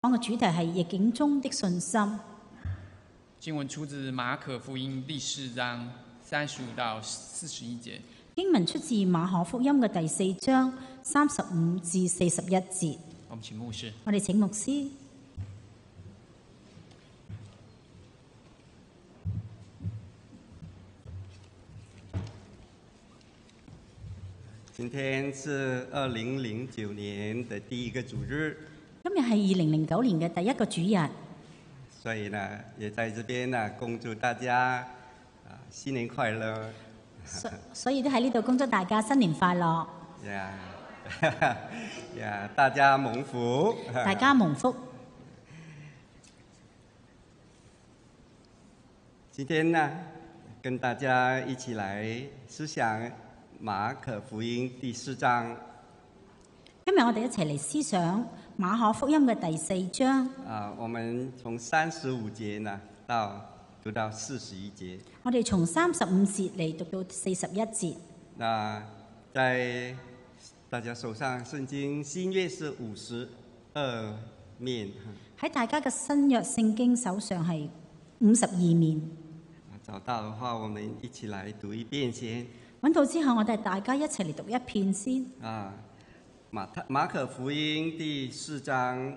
講嘅主題係逆境中的信心。 經文出自馬可福音第4章35到41節。 經文出自馬可福音嘅第4章35至41節。 我們請牧師。 我哋請牧師。 今天是2009年的第一個主日。 今日係2009年嘅第一個主日， 所以呢，也在這邊呢，恭祝大家新年快樂。 所以都喺呢度恭祝大家新年快樂。 大家蒙福。 大家蒙福。 今天呢，跟大家一起來思想馬可福音第4章。 今日我哋一齊嚟思想馬可福音嘅第4章。 我們從35節呢讀到41節。 我哋從35節嚟讀到41節。 在大家手上聖經新約是52面。 喺大家嘅新約聖經手上係52面。 找到的話，我們一起來讀一遍先。 揾到之後，我哋大家一齊嚟讀一遍先。 馬可福音第4章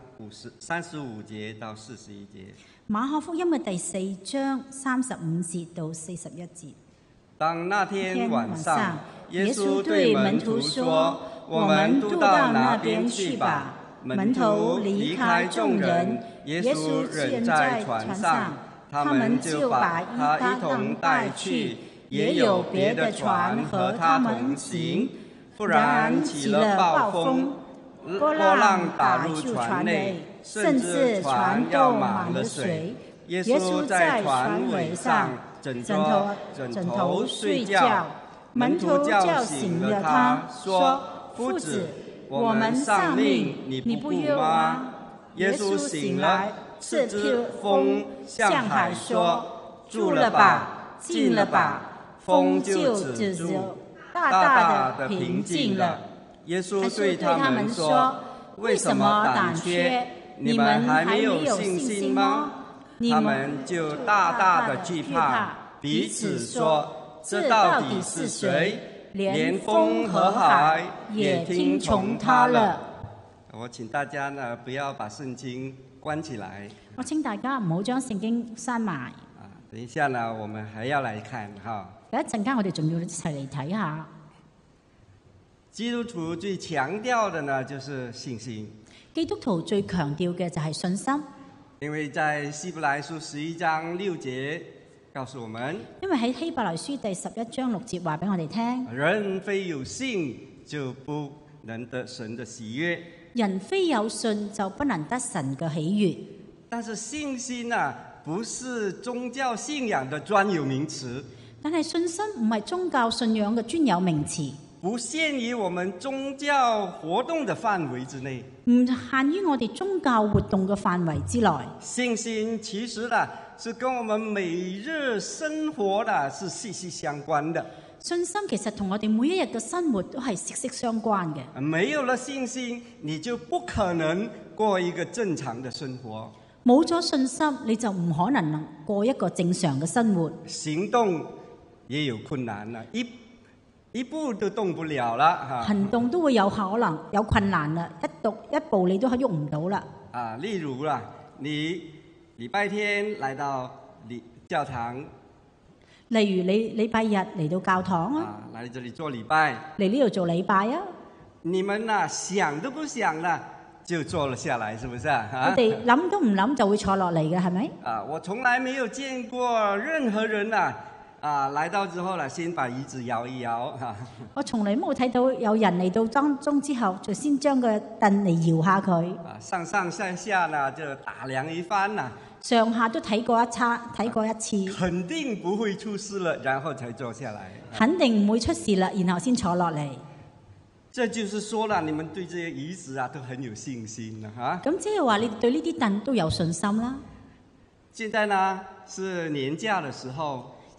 35節到41節。 馬可福音嘅第4章35節到41節。 當那天晚上，耶穌對門徒說：我們都到那邊去吧。門徒離開眾人，耶穌人在船上，他們就把他一同帶去，也有別的船和他同行。忽然起了暴風，波浪打入船內，甚至船要滿了水。耶穌在船尾上枕頭睡覺，門徒叫醒了他，說：夫子，我們喪命，你不憂嗎？耶穌醒來，斥責風，向海說：住了吧，靜了吧，風就止住，大大的平靜了。耶穌對他們說：為什麼膽怯？你們還沒有信心嗎？他們就大大的懼怕，彼此說：這到底是誰？連風和海也聽從他了。我請大家呢，不要把聖經關起來。 我請大家唔好將聖經閂埋。 等一下呢，我們還要來看哈。 有一陣間我哋仲要一齊嚟睇下。 基督徒最強調的呢，就是信心。 基督徒最強調嘅就係信心。 因為在希伯來書11章6節告訴我們， 因為喺希伯來書第11章6節話俾我哋聽， 人非有信就不能得神的喜悅。 人非有信就不能得神嘅喜悅。 但是信心啊，不是宗教信仰的專有名詞。 但係信心唔係宗教信仰嘅專有名詞， 不限於我們宗教活動的範圍之內， 唔限於我哋宗教活動嘅範圍之內。 信心其實呢，是跟我們每日生活的是息息相關的。 信心其實同我哋每一日嘅生活都係息息相關嘅。 沒有了信心，你就不可能過一個正常的生活。 冇咗信心，你就唔可能過一個正常嘅生活。 行動也有困難啦，一步都動不了啦。 行動都會有可能有困難啦，一步你都係喐唔到啦。 例如啦，你禮拜天來到教堂， 例如你禮拜日嚟到教堂啊， 來這裡做禮拜， 嚟呢度做禮拜啊。 你們啊想都不想啦，就坐了下來，是不是啊？ 我哋諗都唔諗就會坐落嚟嘅，係咪？ 我從來沒有見過任何人來到之後呢，先把椅子搖一搖。 我從來冇睇到有人嚟到當中之後，就先將個凳嚟搖下佢。 上上下下呢就打量一番啦。 上下都睇過一次。 肯定不會出事了，然後才坐下來。 肯定唔會出事啦，然後先坐落嚟。 這就是說啦，你們對這些椅子都很有信心啦， 咁即係話你對呢啲凳都有信心啦。 現在呢是年假的時候。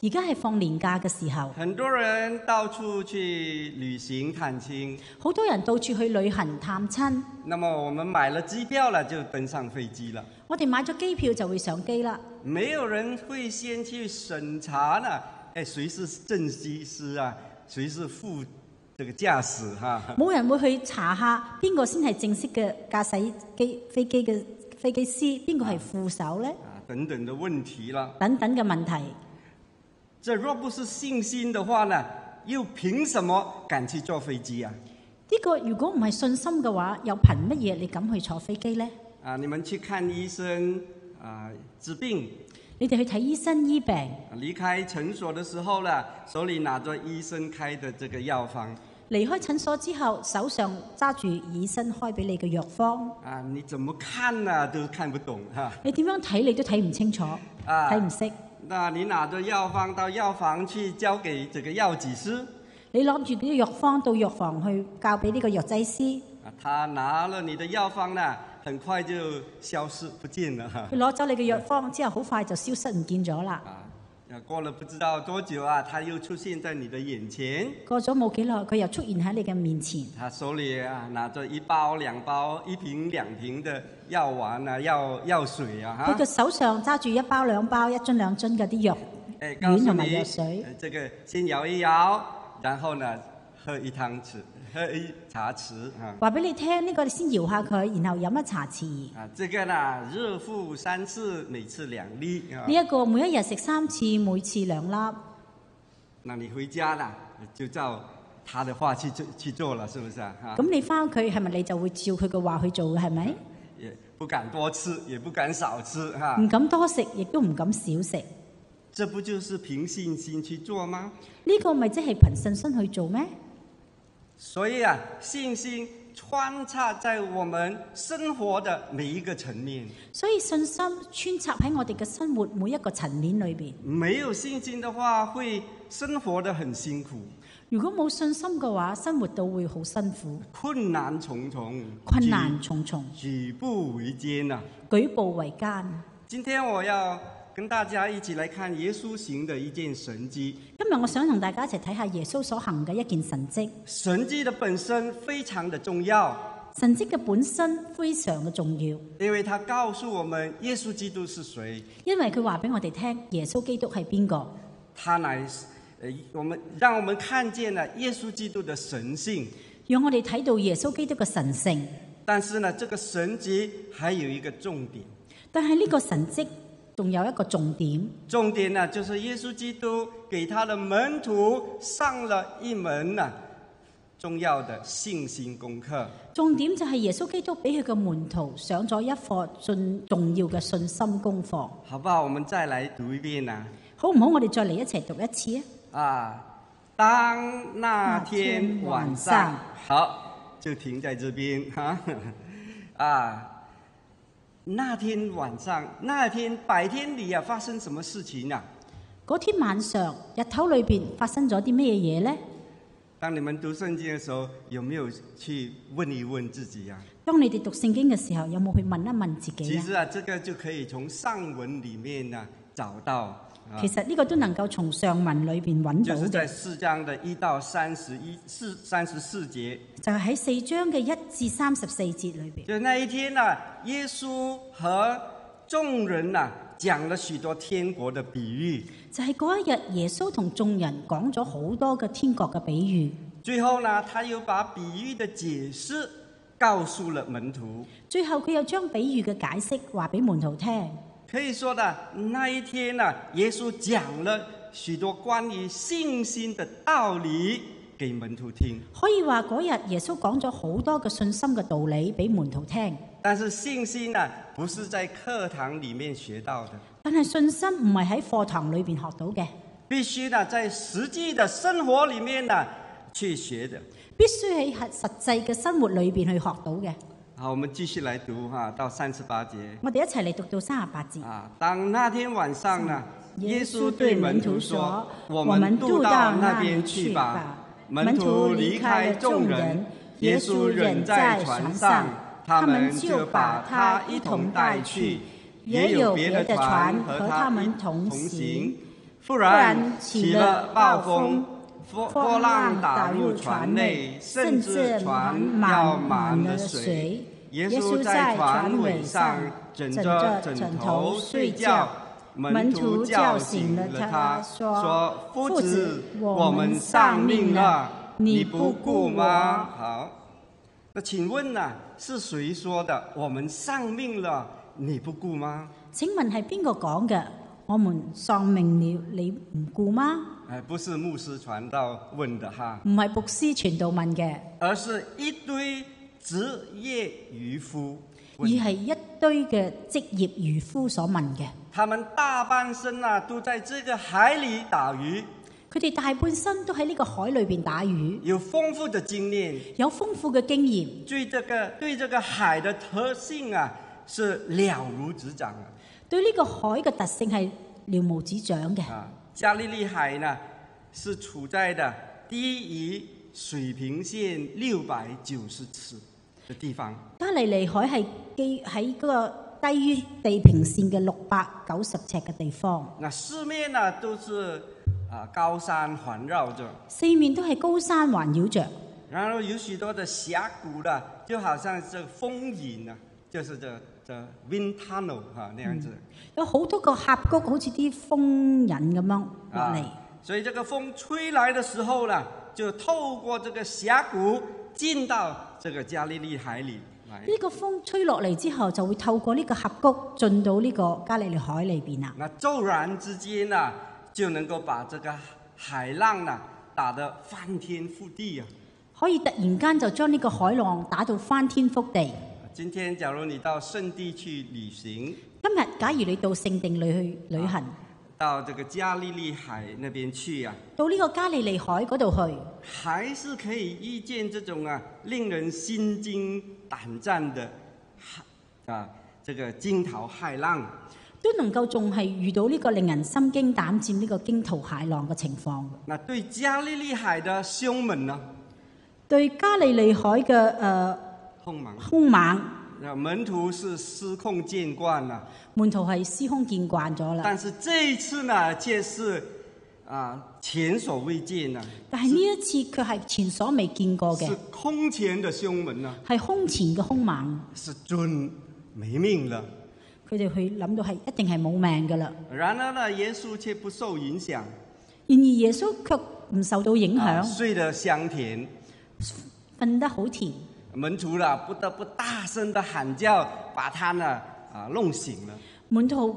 而家係放年假嘅時候， 很多人到處去旅行探親， 好多人到處去旅行探親。 那麼我們買了機票了，就登上飛機了。 我哋買咗機票就會上機啦。 沒有人會先去審查呢，誰是正機師啊？誰是副這個駕駛哈？ 冇人會去查下邊個先係正式嘅駕駛飛機嘅飛機師，邊個係副手呢？ 等等的問題啦。 等等嘅問題。 這若不是信心的話呢，又憑什麼敢去坐飛機啊？ 呢個如果唔係信心嘅話，又憑乜嘢你敢去坐飛機呢？ 你們去看醫生治病， 你哋去睇醫生醫病， 離開診所的時候呢，手裏拿着醫生開的這個藥方。 離開診所之後，手上揸住醫生開俾你嘅藥方。 你怎麼看啊，都看不懂哈。 你點樣睇你都睇唔清楚，睇唔識。 那你拿着藥方到藥房去交給這個藥劑師， 你攞住啲藥方到藥房去交俾呢個藥劑師。 他拿了你的藥方呢，很快就消失不見了哈。 佢攞走你嘅藥方之後，好快就消失唔見咗啦。 過了不知道多久啊，他又出現在你的眼前。 過咗冇幾耐，佢又出現喺你嘅面前。 他手裏拿着一包、兩包、一瓶、兩瓶的藥丸啊，藥水啊。 佢嘅手上揸住一包、兩包、一樽、兩樽嘅啲藥丸同埋藥水。 這個先搖一搖，然後呢喝一茶匙啊。話俾你聽，呢個你先搖下佢，然後飲一茶匙。 這個呢日服3次，每次2粒。 呢一個每一日食3次，每次2粒。 那你回家啦，就照他的話去做了，是不是啊？ 咁你翻屋企係咪你就會照佢嘅話去做嘅？係咪？ 也不敢多吃，也不敢少吃哈。 唔敢多食，亦都唔敢少食。 這不就是憑信心去做嗎？ 呢個咪即係憑信心去做咩？ 所以啊，信心穿插在我們生活的每一個層面。 所以信心穿插喺我哋嘅生活每一個層面裏邊。 沒有信心的話，會生活得很辛苦。 如果冇信心嘅話，生活都會好辛苦。 困難重重。 困難重重。 舉步維艱啊！ 舉步維艱。 今天我要跟大家一起來看耶穌行的一件神蹟。 今日我想同大家一齊睇下耶穌所行嘅一件神蹟。 神蹟的本身非常的重要。 神蹟嘅本身非常嘅重要， 因為他告訴我們耶穌基督是誰。 因為佢話俾我哋聽耶穌基督係邊個。 他乃讓我們看見了耶穌基督的神性， 讓我哋睇到耶穌基督嘅神性。 但是呢，這個神蹟還有一個重點。 但係呢個神蹟仲有一個重點。 重點呢，就是耶穌基督給他的門徒上了一門重要的信心功課。 重點就係耶穌基督俾佢嘅門徒上咗一課重要嘅信心功課。 好不好？我們再來讀一遍啊。 好唔好？我哋再嚟一齊讀一次啊！當那天晚上，好，就停在這邊哈。那天晚上，那天白天裏發生什麼事情啊？ 嗰天晚上日頭裏邊發生咗啲咩嘢呢？ 當你們讀聖經嘅時候，有沒有去問一問自己啊？ 當你哋讀聖經嘅時候，有冇去問一問自己啊？ 其實這個就可以從上文裏面找到。 其實呢個都能夠從上文裏邊揾到嘅。 就是在4章的1到34節。 就係喺4章嘅1至34節裏邊。 就那一天耶穌和眾人講了許多天國的比喻。 就係嗰一日，耶穌同眾人講咗好多嘅天國嘅比喻。 最後呢，他又把比喻的解釋告訴了門徒。 最後佢又將比喻嘅解釋話俾門徒聽。 可以說呢，那一天耶穌講了許多關於信心的道理給門徒聽。 可以話嗰日耶穌講咗好多嘅信心嘅道理俾門徒聽。 但是信心呢，不是在課堂裏面學到的。 但係信心唔係喺課堂裏邊學到嘅， 必須呢在實際的生活裏面呢去學的。 必須喺實際嘅生活裏邊去學到嘅。 好，我們繼續來讀到38節。 我哋一齊嚟讀到38節。 當那天晚上呢，耶穌對門徒說：我們渡到那邊去吧。門徒離開眾人，耶穌仍在船上，他們就把他一同帶去，也有別的船和他們同行。 忽然起了暴风，波浪打入船内，甚至船要满了水。耶稣在船尾上枕着枕头睡觉，门徒叫醒了他，说：“夫子，我们丧命了，你不顾吗？”好，那請問呢，是誰說的？我們喪命了，你不顧嗎？ 請問係邊個講嘅？我們喪命了，你唔顧嗎？ 不是牧師傳道問的哈， 唔係牧師傳道問嘅， 而是一堆職業漁夫， 而係一堆嘅職業漁夫所問嘅。 他們大半生啊，都在這個海裏打魚。 佢哋大半生都喺呢個海裏邊打魚， 有豐富的經驗， 有豐富嘅經驗， 對這個海的特性啊，是了如指掌啊。 對呢個海嘅特性係了無指掌嘅。 加利利海呢，是處在的低於水平線690尺嘅地方。 加利利海係基喺嗰個低於地平線嘅690尺嘅地方。 那四面呢都是高山環繞着， 四面都係高山環繞着。 然後有許多的峽谷啦，就好像這風引啊，就是這 wind tunnel 那樣子。 有好多個峽谷，好似啲風引咁樣落嚟。 所以這個風吹來的時候呢，就透過這個峽谷進到這個加利利海裏。 呢個風吹落嚟之後，就會透過呢個峽谷進到呢個加利利海裏邊啦。 那驟然之間呢，就能夠把這個海浪呢打得翻天覆地啊！ 可以突然間就將呢個海浪打到翻天覆地。 今天假如你到聖地去旅行， 今日假如你到聖地裏去旅行， 到這個加利利海那邊去啊， 到呢個加利利海嗰度去， 還是可以遇見這種令人心驚膽戰的這個驚濤駭浪， 都能夠仲係遇到呢個令人心驚膽戰呢個驚濤駭浪嘅情況。 那對加利利海的兇猛呢？ 對加利利海嘅兇猛， 門徒是司空見慣啦。 門徒係司空見慣咗啦。 但是這一次呢，卻是前所未見啊！ 但係呢一次卻係前所未見過嘅。 是空前的兇猛啊！ 係空前嘅兇猛。 是準沒命了。 佢哋去諗到係一定係冇命㗎啦。 然而呢，耶穌卻不受影響。 然而耶穌卻唔受到影響。 睡得香甜， 瞓得好甜。 門徒啦，不得不大聲的喊叫，把他呢弄醒了。門徒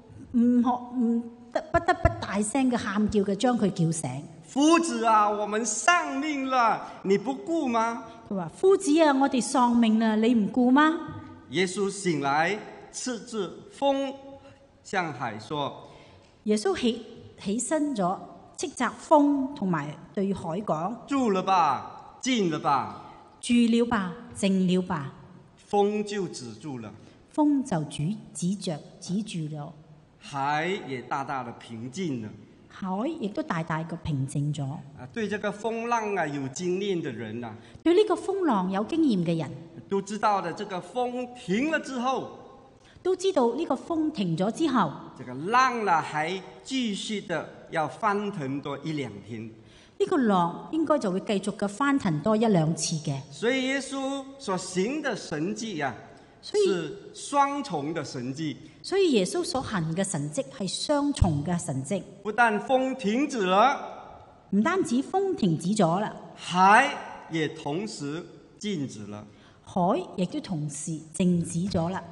不得不大聲嘅喊叫嘅將佢叫醒。 夫子啊，我們喪命了，你不顧嗎？ 佢話：夫子啊，我哋喪命啦，你唔顧嗎？ 耶穌醒來，斥責風，向海說： 耶穌起身咗，斥責風同埋對海講： 住了吧，靜了吧。 住了吧，靜了吧， 風就止住了， 風就止住了， 海也大大的平靜了， 海亦都大大嘅平靜咗。 對這個風浪有經驗的人啊， 對呢個風浪有經驗嘅人都知道的，這個風停了之後， 都知道呢個風停咗之後， 這個浪呢還繼續的要翻騰多1-2天。 呢個浪應該就會繼續嘅翻騰多1-2次嘅。 所以耶穌所行的神蹟啊，是雙重的神蹟。 所以耶穌所行嘅神蹟係雙重嘅神蹟。 不但風停止了， 唔單止風停止咗啦， 海也同時靜止了。 海亦都同時靜止咗啦。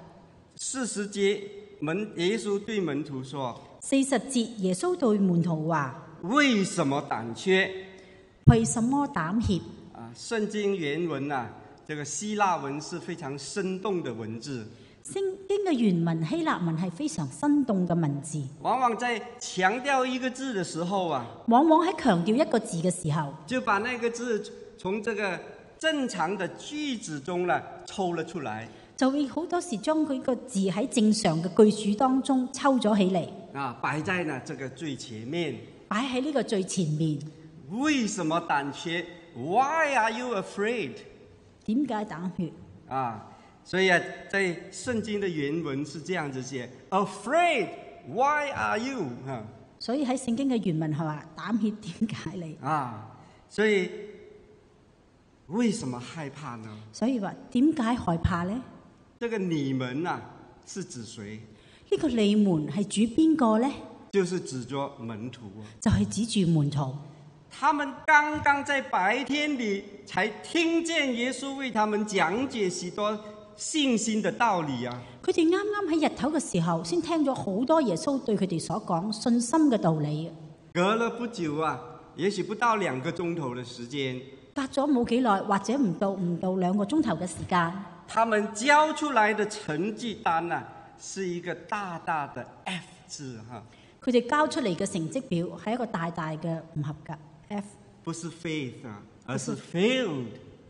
40節，耶穌對門徒說 ：40節，耶穌對門徒話： 為什麼膽怯？ 為什麼膽怯？ 聖經原文啊，這個希臘文是非常生動的文字。 聖經嘅原文希臘文係非常生動嘅文字。 往往在強調一個字的時候啊， 往往喺強調一個字嘅時候， 就把那個字從這個正常的句子中呢抽了出來。 就會好多時將佢個字喺正常嘅句子當中抽咗起嚟， 擺在呢這個最前面， 擺喺呢個最前面。 為什麼膽怯 ？Why are you afraid？ 點解膽怯？ 所以在聖經的原文是這樣子寫 ：Afraid，Why are you？ 所以喺聖經嘅原文係話膽怯點解你？ 所以為什麼害怕呢？ 所以話點解害怕呢？ 這個你們是指誰？ 呢個你們係指邊個呢？ 就是指着門徒， 就係指住門徒。 他們剛剛在白天裏才聽見耶穌為他們講解許多信心的道理啊！ 佢哋啱啱喺日頭嘅時候，先聽咗好多耶穌對佢哋所講信心嘅道理。 隔了不久也許不到2個鐘頭的時間， 隔咗冇幾耐，或者唔到2個鐘頭嘅時間， 他們交出來的成績單是一個大大的 F 字佢哋交出嚟嘅成績表係一個大大嘅唔合格 F， 不是 faith 而是 failed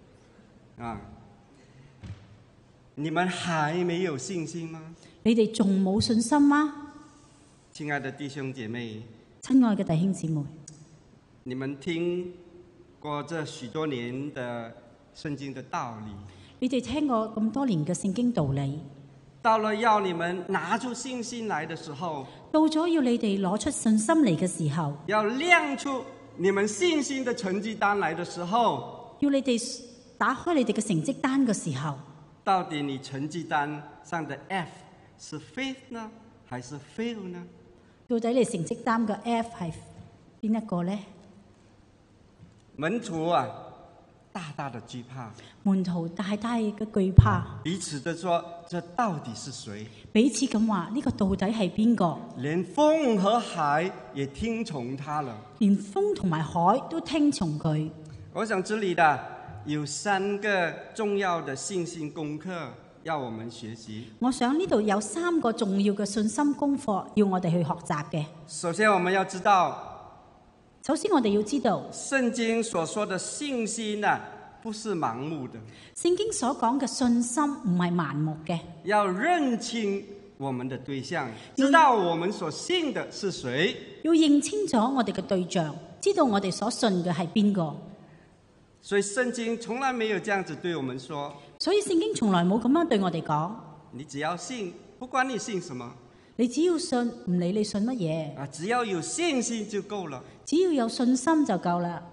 你們還沒有信心嗎？ 你哋仲冇信心嗎？ 親愛的弟兄姐妹， 親愛嘅弟兄姊妹， 你們聽過這許多年的聖經的道理， 你哋聽過咁多年嘅聖經道理， 到了要你們拿出信心來的時候， 到咗要你哋攞出信心嚟嘅時候， 要亮出你們信心的成績單來的時候， 要你哋打開你哋嘅成績單嘅時候， 到底你成績單上的 F 是 faith 呢，還是 fail 呢？ 到底你成績單嘅 F 係邊一個呢？ 門徒大大的懼怕， 門徒大大嘅懼怕， 彼此都說：這到底是誰？ 彼此咁話：呢個到底係邊個？ 連風和海也聽從他了， 連風同埋海都聽從佢。 我想這裏的有3個重要的信心功課要我們學習。 我想呢度有3個重要嘅信心功課要我哋去學習嘅。 首先我們要知道， 首先我哋要知道聖經所說的信心不是盲目的。 聖經所講嘅信心唔係盲目嘅， 要認清我們的對象，知道我們所信的是誰。 要認清楚我哋嘅對象，知道我哋所信嘅係邊個。 所以聖經從來沒有這樣子對我們說。 所以聖經從來冇咁樣對我哋講。 你只要信，不管你信什麼， 你只要信，唔理你信乜嘢。 只要有信心就夠了。 只要有信心就夠啦。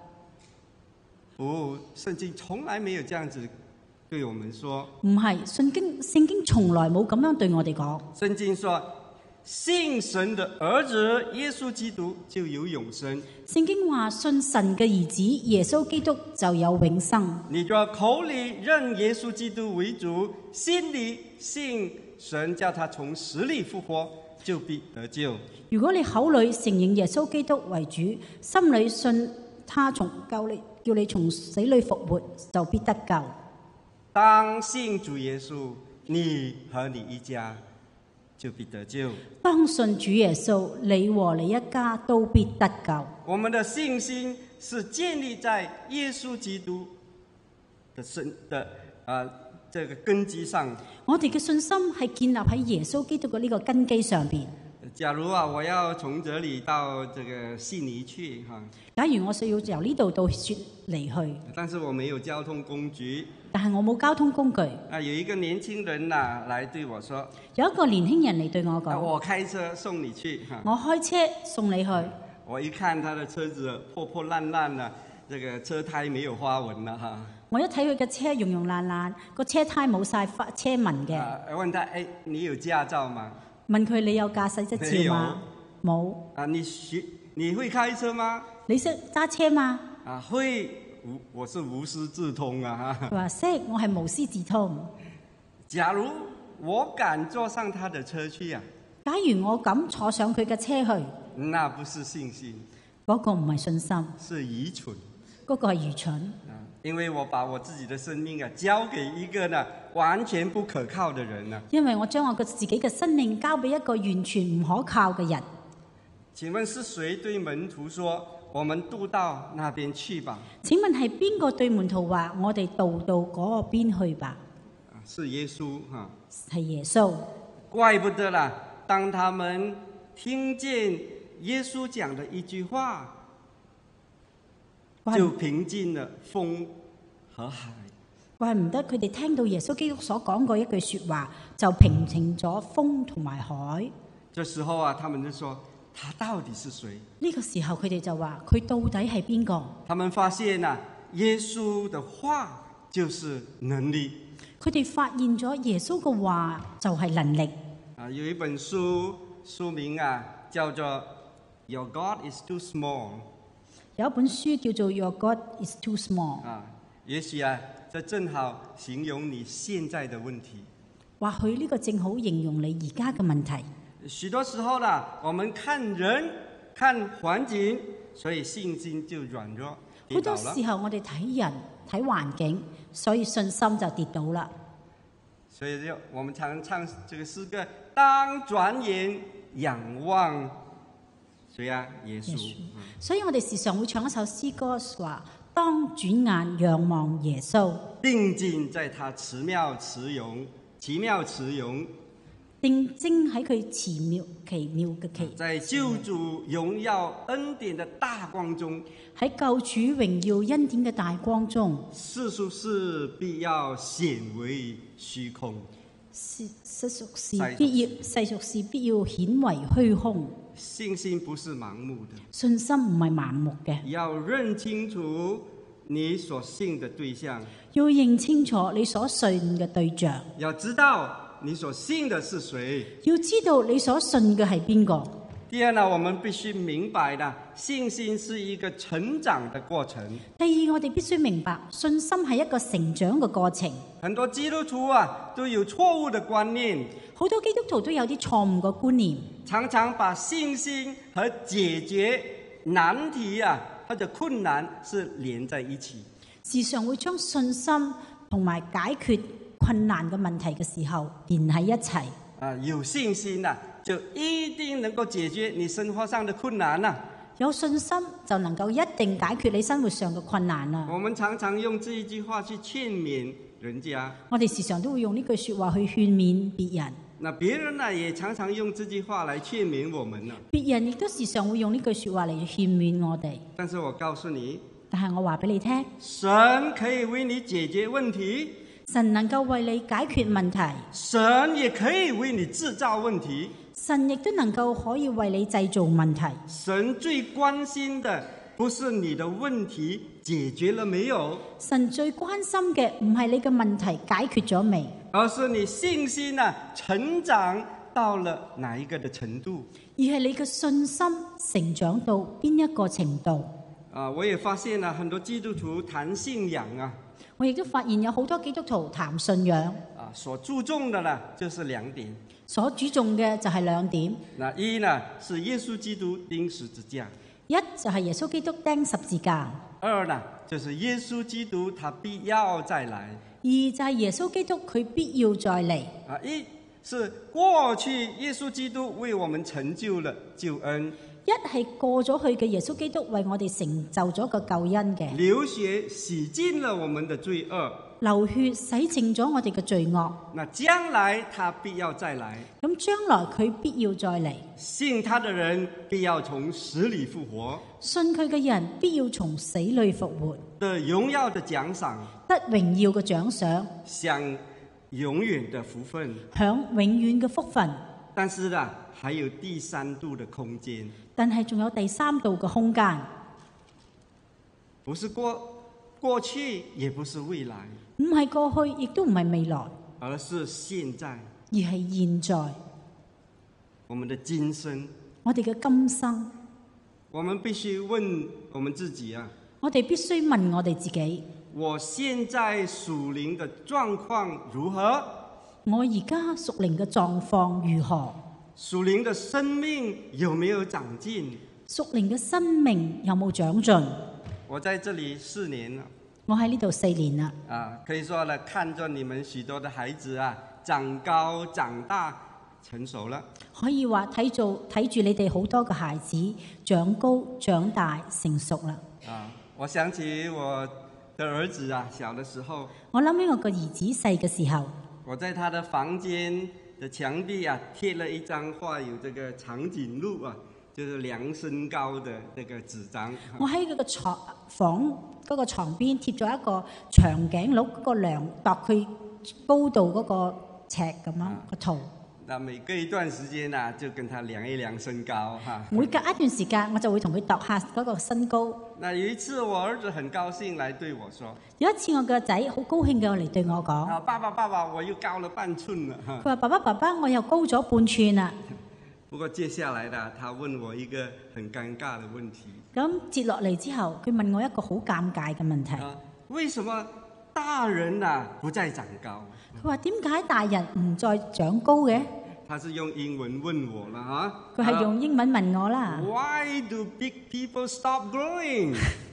聖經從來沒有這樣子對我們說。 唔係，聖經從來冇咁樣對我哋講。 聖經說，信神的兒子耶穌基督就有永生。 聖經話信神嘅兒子耶穌基督就有永生。 你若口裏認耶穌基督為主，心裏信神叫他從死裏復活，就必得救。 如果你口裏承認耶穌基督為主，心裏信他叫你從死裏復活，就必得救。 當信主耶穌，你和你一家就必得救。 當信主耶穌，你和你一家都必得救。 我們的信心是建立在耶穌基督的這個根基上。 我哋嘅信心係建立喺耶穌基督嘅呢個根基上邊。 假如我要從這裏到這個悉尼去假如我需要由呢度到雪梨去， 但是我沒有交通工具， 但係我冇交通工具。 有一個年輕人來對我說， 有一個年輕人嚟對我講， 我開車送你去。 我開車送你去。 我一看他的車子破破爛爛啦，這個車胎沒有花紋啦我一睇佢嘅車溶溶爛爛，個車胎冇晒車紋嘅。 問他：你有駕照嗎？ 問佢你有駕駛執照嗎？冇。 你會開車嗎？ 你識揸車嗎？ 會，我是無師自通啊。 佢話識，我係無師自通。 假如我敢坐上他的車去假如我敢坐上佢嘅車去， 那不是信心， 嗰個唔係信心， 是愚蠢。 嗰個係愚蠢。 因為我把我自己的生命交給一個完全不可靠的人因為我將我自己嘅生命交俾一個完全唔可靠嘅人。 請問是誰對門徒說，我們渡到那邊去吧？ 請問係邊個對門徒話，我哋渡到嗰個邊去吧？ 是耶穌係耶穌。 怪不得啦，當他們聽見耶穌講的一句話，就平靜了風和海。 怪唔得佢哋聽到耶穌基督所講過一句說話，就平靜咗風同埋海。 這時候他們就說， 他到底是誰？ 呢個時候佢哋就話佢到底係邊個？ 他們發現耶穌的話就是能力。 佢哋發現咗耶穌嘅話就係能力。 有一本書名叫做 Your God is too small。 有一本書叫做 Your God is too small。 也許這正好形容你現在的問題。 或許呢個正好形容你而家嘅問題。 許多時候我們看人、看環境，所以信心就軟弱。 好多時候我哋睇人、睇環境，所以信心就跌倒啦。 所以我們常唱這個詩歌：當轉眼仰望誰耶穌。 所以我哋時常會唱一首詩歌，話：當轉眼仰望耶穌， 定睛在他奇妙慈容。 定睛喺佢奇妙嘅奇， 在救主榮耀恩典的大光中， 喺救主榮耀恩典嘅大光中， 世俗事必要顯為虛空， 世俗事必要顯為虛空。 信心不是盲目的， 信心唔係盲目嘅， 要認清楚你所信的對象， 要認清楚你所信嘅對象， 要知道你所信的是誰， 要知道你所信嘅係邊個。 第二我們必須明白信心是一個成長的過程。 第二，我哋必須明白信心係一個成長嘅過程。 很多基督徒都有錯誤的觀念， 好多基督徒都有啲錯誤嘅觀念， 常常把信心和解決難題或者困難是連在一起， 時常會將信心同埋解決困難嘅問題嘅時候連喺一齊。 有信心就一定能夠解決你生活上的困難有信心就能夠一定解決你生活上嘅困難啦。 我們常常用這一句話去勸勉人家， 我哋時常都會用呢句說話去勸勉別人。 那別人也常常用這句話來勸勉我們。 別人亦都時常會用呢句說話嚟勸勉我哋。 但是我告訴你， 但係我話俾你聽， 神可以為你解決問題， 神能夠為你解決問題， 神也可以為你製造問題， 神亦都能夠可以為你製造問題。 神最關心的不是你的問題解決了沒有， 神最關心嘅唔係你嘅問題解決咗未， 而是你信心成長到了哪一個的程度， 而係你嘅信心成長到邊一個程度。 我也發現很多基督徒談信仰我亦都發現有好多基督徒談信仰所注重的就是兩點， 所注重嘅就係兩點。 一是耶穌基督釘十字架， 一就係耶穌基督釘十字架， 二就是耶穌基督他必要再來， 二就係耶穌基督佢必要再嚟。 一是過去耶穌基督為我們成就了救恩， 一係過咗去嘅耶穌基督為我哋成就咗個救恩嘅， 流血洗淨了我們的罪惡， 流血洗淨咗我哋嘅罪惡。 那將來他必要再來， 咁將來佢必要再嚟， 信他的人必要從死裏復活， 信佢嘅人必要從死裏復活， 得榮耀的獎賞， 得榮耀嘅獎賞， 享永遠的福分， 享永遠嘅福分。 但是還有第三度的空間， 但係仲有第三度嘅空間， 不是過去，也不是未來， 唔係過去，亦都唔係未來， 而是現在， 而係現在。 我們的今生， 我哋嘅今生， 我們必須問我們自己我哋必須問我哋自己： 我現在屬靈的狀況如何？ 我而家屬靈嘅狀況如何？ 屬靈的生命有沒有長進？ 屬靈嘅生命有冇長進？ 我在這裡4年了， 我喺呢度4年啦。 可以說看着你們許多的孩子長高長大成熟了。 可以話睇住你哋好多嘅孩子長高長大成熟啦。 我想起我的兒子小的時候， 我諗起我個兒子細嘅時候， 我在他的房間的牆壁貼了一張畫有這個長頸鹿就是量身高的這個紙張。 我喺佢個房嗰個床邊貼咗一個長頸鹿嗰個量度佢高度嗰個尺咁樣個圖。 那每隔一段時間啊，就跟他量一量身高哈。 每隔一段時間，我就會同佢度下嗰個身高。 那有一次，我兒子很高興來對我說： 有一次我個仔好高興嘅嚟對我講： 啊，爸爸，我又高了半寸了。 佢話：爸爸，我又高咗半寸啦。 不過接下來呢，他問我一個很尷尬的問題。 咁接落嚟之後，佢問我一個好尷尬嘅問題。 為什麼大人啊不再長高？ 佢話：點解大人唔再長高嘅？ 他是用英文問我啦，哈！ 佢係用英文問我啦。 Why do big people stop growing？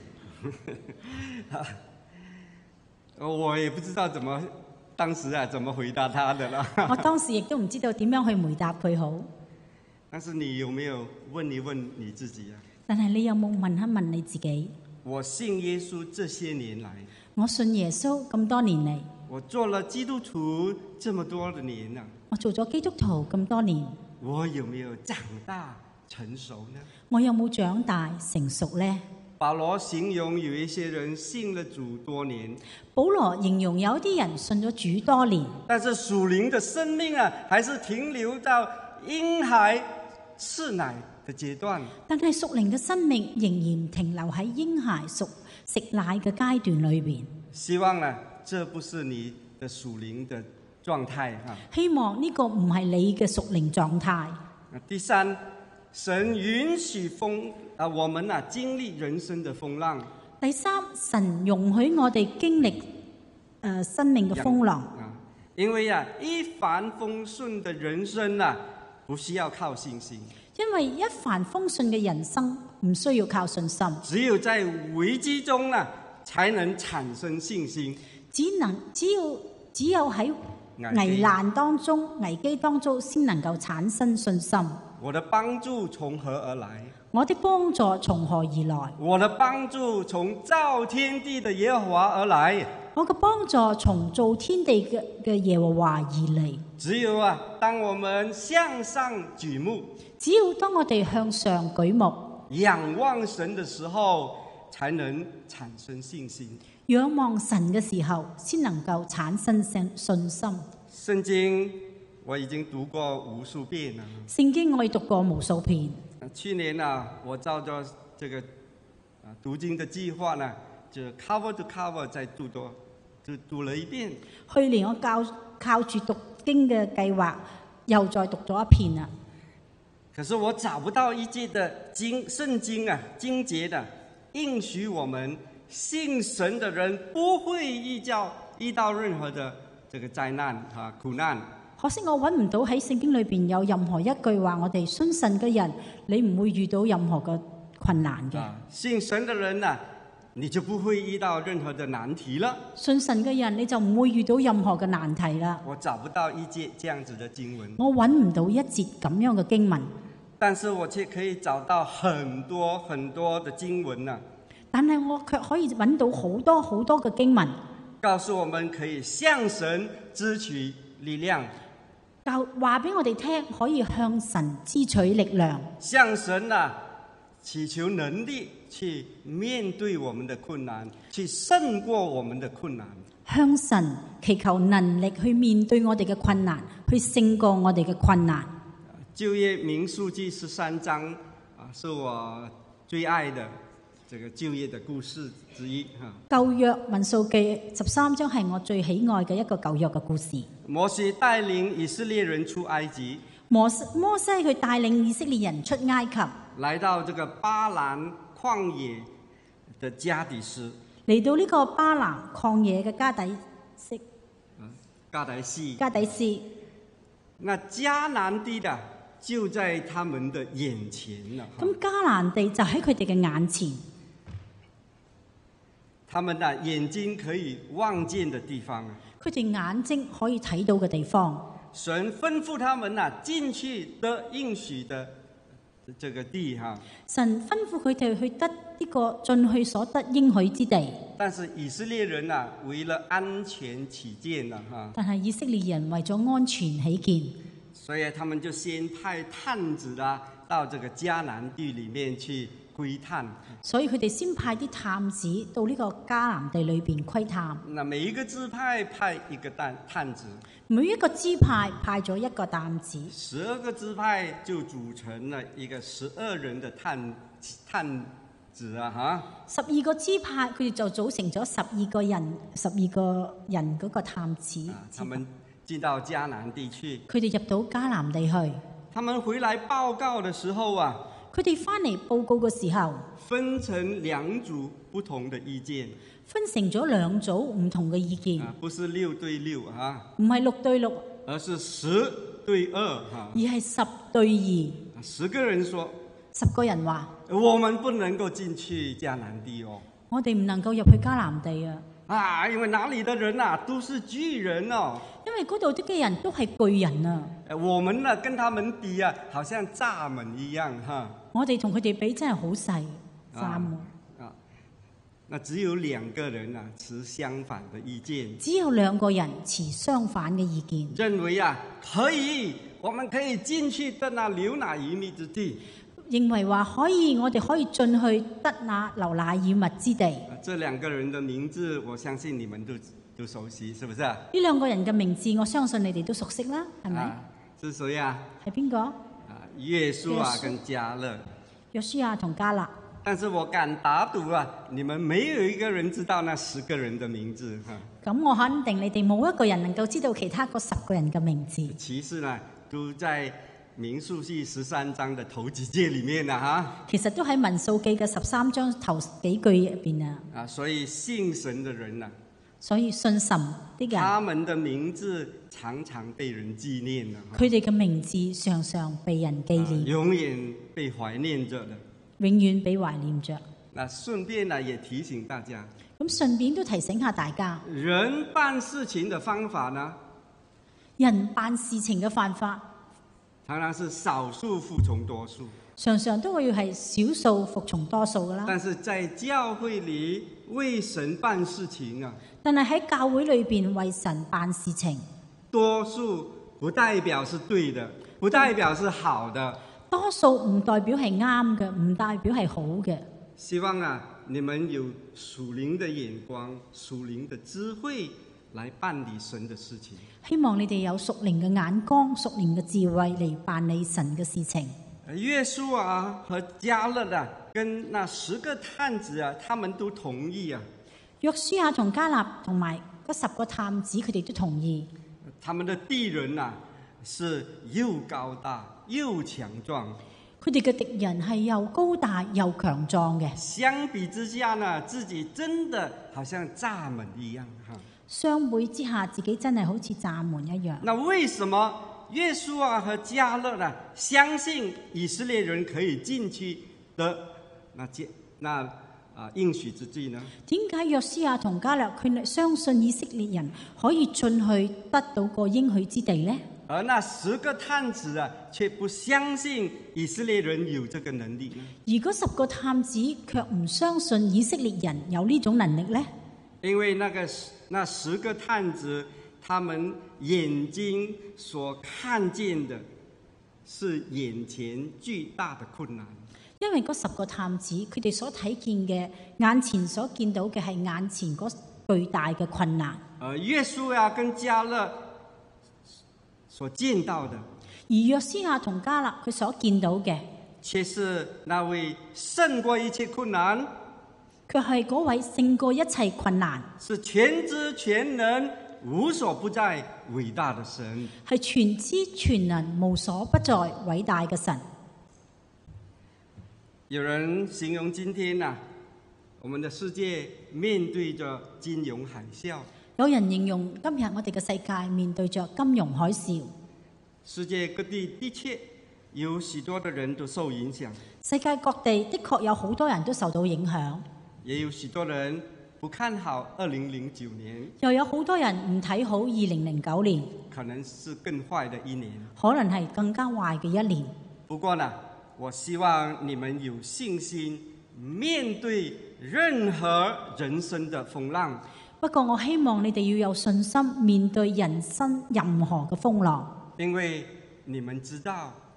我也不知道當時啊怎麼回答他的啦。 我當時亦都唔知道點樣去回答佢好。 但是你有沒有問一問你自己啊？ 但係你有冇問一問你自己？ 我信耶穌這些年來， 我信耶穌咁多年嚟， 我做了基督徒這麼多的年啊， 我做咗基督徒咁多年， 我有沒有長大成熟呢？ 我有冇長大成熟呢？ 保羅形容有一些人信了主多年， 保羅形容有啲人信咗主多年， 但是屬靈的生命啊，還是停留到嬰孩吃奶的階段。 但係屬靈嘅生命仍然停留喺嬰孩食奶嘅階段裏邊。 希望呢，這不是你的屬靈的狀態哈。 希望呢個唔係你嘅屬靈狀態。 第三，神允許我們啊經歷人生的風浪。 第三，神容許我哋經歷生命嘅風浪。 因為啊一帆風順的人生啊，不需要靠信心。 因為一帆風順嘅人生唔需要靠信心。 只有在危機中啊，才能產生信心。 只有喺危難當中、危機當中，先能夠產生信心。 我的幫助從何而來？ 我的幫助從何而來？ 我的幫助從造天地的耶和華而來。 我嘅幫助從造天地嘅耶和華而嚟。 只有啊，當我們向上舉目， 只要當我哋向上舉目， 仰望神的時候，才能產生信心。 仰望神嘅時候，先能夠產生信心。 聖經我已經讀過無數遍了。 聖經我已讀過無數遍。 去年啊，我照着這個讀經的計劃呢，就 cover to cover 再讀了一遍。 去年我靠住讀經嘅計劃，又再讀咗一遍啦。 可是我找不到一節的聖經啊，經節的應許我們信神的人不會遇到任何的這個災難啊苦難。 可惜我揾唔到喺聖經裏邊有任何一句話，我哋信神嘅人，你唔會遇到任何嘅困難嘅。 信神的人啊，你就不會遇到任何的難題了。 信神嘅人，你就唔會遇到任何嘅難題啦。 我找不到一節這樣子的經文， 我揾唔到一節咁樣嘅經文， 但是我卻可以找到很多很多的經文啊。 但係我卻可以揾到好多好多嘅經文， 告訴我們可以向神支取力量。 話俾我哋聽，可以向神支取力量， 向神啊祈求能力去面對我們的困難，去勝過我們的困難。 向神祈求能力去面對我哋嘅困難，去勝過我哋嘅困難。 舊約民數記13章啊，是我最愛的這個舊約的故事之一哈。 舊約民數記13章係我最喜愛嘅一個舊約嘅故事。 摩西帶領以色列人出埃及， 摩西佢帶領以色列人出埃及， 來到這個巴蘭曠野的加底斯， 嚟到呢個巴蘭曠野嘅加底斯。那迦南地的就在他們的眼前啦。 咁迦南地就喺佢哋嘅眼前， 他們的眼睛可以望見的地方， 佢哋眼睛可以睇到嘅地方。 神吩咐他們進去得應許的這個地哈。 神吩咐佢哋去得呢個進去所得應許之地。 但是以色列人為了安全起見哈。 但係以色列人為咗安全起見， 所以他們就先派探子到這個迦南地裡面去窺探。 所以佢哋先派啲探子到呢個迦南地裏邊窺探。 那每一個支派派一個探子， 每一個支派派咗一個探子 12個支派就組成了一個12人的探子啊！吓 ，12個支派佢哋就組成咗12個人嗰個探子。 他們進到迦南地去， 佢哋入到迦南地去。 他們回來報告的時候啊， 佢哋翻嚟報告嘅時候， 分成2組不同的意見， 分成咗2組唔同嘅意見， 不是6對6啊， 唔係6對6， 而是10對2哈， 而係10對2。 10個人說 ，10個人話： 我們不能夠進去迦南地哦， 我哋唔能夠入去迦南地啊！ 啊，因為那裡的人啊都是巨人哦， 因為嗰度啲嘅人都係巨人啊！ 我們呢跟他們比啊，好像蚱蜢一樣哈。 我哋同佢哋比真係好細，蚱蜢。 那只有2個人啊持相反的意見， 只有2個人持相反嘅意見， 認為啊可以，我們可以進去得那流奶與蜜之地。 認為話可以，我哋可以進去得那流奶與蜜之地。 這2個人的名字，我相信你們都熟悉，是不是？呢 2個人嘅名字，我相信你哋都熟悉啦，係咪？ 是誰啊？ 係邊個？ 約書亞跟迦勒。 約書亞同迦勒。 但是我敢打賭啊，你們沒有一個人知道那10個人的名字哈。 咁我肯定你哋冇一個人能夠知道其他嗰10個人嘅名字。 其實呢，都在民數記13章的頭幾節裡面啊哈。 其實都喺民數記嘅13章頭幾句入邊啊。 所以信神的人啊， 所以信神啲人， 他們的名字常常被人紀念啊。 佢哋嘅名字常常被人紀念， 永遠被懷念着的。 永遠被懷念着。 那順便呢，也提醒大家。 咁順便都提醒下大家， 人辦事情的方法呢？ 人辦事情嘅辦法， 常常是少數服從多數。 常常都會係少數服從多數噶啦。 但是在教會裡為神辦事情啊， 但係喺教會裏邊為神辦事情， 多數不代表是對的，不代表是好的。 多數唔代表係啱嘅，唔代表係好嘅。 希望啊，你們有屬靈的眼光、屬靈的智慧來辦理神的事情。 希望你哋有屬靈嘅眼光、屬靈嘅智慧嚟辦理神嘅事情。 約書亞和迦勒啊，跟那10個探子啊，他們都同意啊。 約書亞同迦勒同埋嗰10個探子，佢哋都同意。 他們的敵人啊，是又高大又強壯。 佢哋嘅敵人係又高大又強壯嘅。 相比之下呢，自己真的好像蚱蜢一樣哈。 相比之下，自己真係好似蚱蜢一樣。 那為什麼約書亞和迦勒呢，相信以色列人可以進去的那應許之地呢？ 點解約書亞同迦勒佢哋相信以色列人可以進去得到個應許之地呢？ 而那10個探子啊，卻不相信以色列人有這個能力呢？ 而嗰10個探子卻唔相信以色列人有呢種能力呢？ 因為那10個探子，他們眼睛所看見的是眼前巨大的困難。 因為嗰10個探子，佢哋所睇見嘅眼前所見到嘅係眼前嗰巨大嘅困難。 約書亞跟迦勒所見到的， 而約書亞同迦勒佢所見到嘅， 卻是那位勝過一切困難， 卻係嗰位勝過一切困難， 是全知全能、無所不在、偉大的神， 係全知全能、無所不在、偉大嘅神。 有人形容今天啊，我們的世界面對着金融海嘯。 有人形容今日我哋嘅世界面對着金融海嘯， 世界各地的確有許多的人都受影響， 世界各地的確有好多人都受到影響， 也有許多人不看好2009年， 又有好多人唔睇好2009年， 可能是更壞的一年， 可能係更加壞嘅一年。 不過呢，我希望你們有信心面對任何人生的風浪。 不過我希望你哋要有信心面對人生任何嘅風浪， 因為你們知道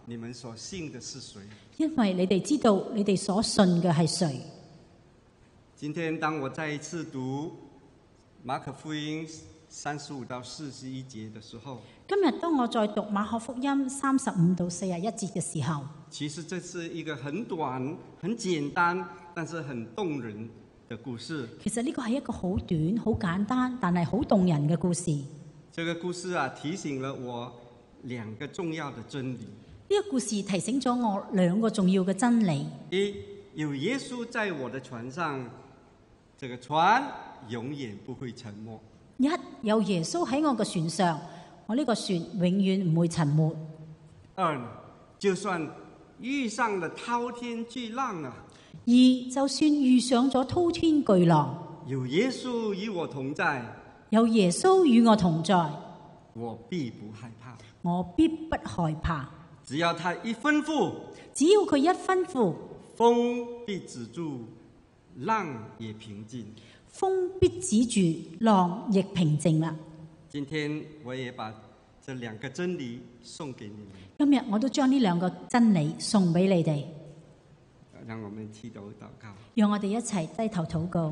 你們所信的是誰。 因為你哋知道你哋所信嘅係誰。 今天當我再一次讀馬可福音35到41節的時候， 今日當我再讀馬可福音35到41節嘅時候， 其實這是一個很短、很簡單，但是很動人的故事。 其實呢個係一個好短、好簡單，但係好動人嘅故事。 這個故事啊，提醒了我兩個重要的真理。 呢個故事提醒咗我兩個重要嘅真理。 一，有耶穌在我的船上，這個船永遠不會沉沒。 一，有耶穌喺我嘅船上，我呢個船永遠唔會沉沒。 二，就算遇上了滔天巨浪啊， 二，就算遇上咗滔天巨浪， 有耶穌與我同在， 有耶穌與我同在， 我必不害怕。 我必不害怕。 只要他一吩咐， 只要佢一吩咐， 風必止住，浪也平靜。 風必止住，浪亦平靜啦。 今天我也把這兩個真理送給你們。 今日我都將呢兩個真理送俾你哋。 讓我們祈禱禱告。 讓我哋一齊低頭禱告。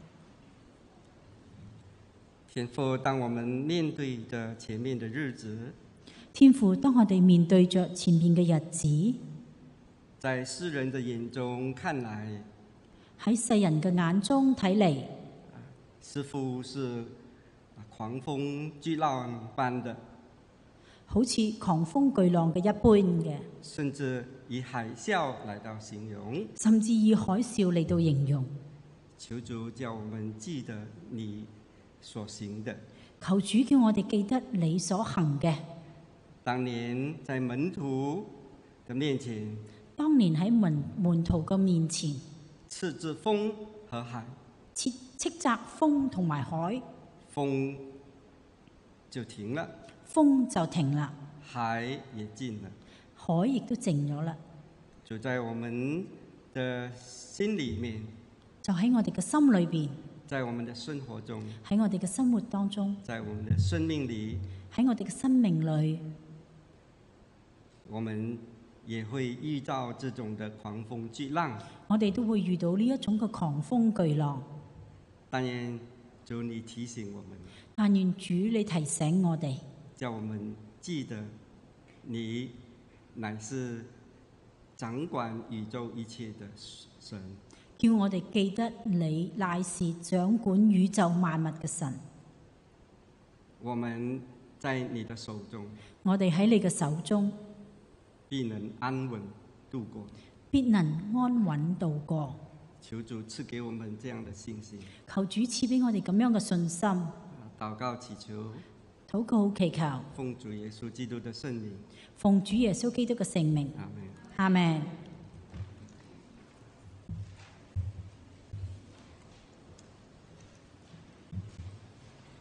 天父，當我們面對着前面的日子， 天父，當我哋面對着前面嘅日子， 在世人的眼中看來， 喺世人嘅眼中睇嚟， 似乎是狂風巨浪般的， 好似狂風巨浪嘅一般嘅， 甚至以海嘯來到形容。 甚至以海嘯嚟到形容。 求主叫我們記得你所行的。 求主叫我哋記得你所行嘅。 當年在門徒的面前， 當年喺門徒嘅面前， 斥責風和海， 斥責風同埋海， 風就停了， 風就停啦， 海也靜了， 海亦都靜咗啦。 就在我們的心裏面， 就喺我哋嘅心裏邊， 在我們的生活中， 喺我哋嘅生活當中， 在我們的生命裏， 喺我哋嘅生命裏， 我們也會遇到這種的狂風巨浪。 我哋都會遇到呢一種嘅狂風巨浪。 但願主你提醒我們， 但願主你提醒我哋， 叫我們記得你乃是掌管宇宙一切的神， 叫我哋記得你乃是掌管宇宙萬物嘅神。 我們在你的手中， 我哋喺你嘅手中， 必能安穩度過， 必能安穩度過。 求主賜給我們這樣的信心。 求主賜俾我哋咁樣嘅信心。 禱告祈求， 禱告祈求， 奉主耶穌基督的聖名。 奉主耶穌基督嘅聖名。 阿門。 阿門。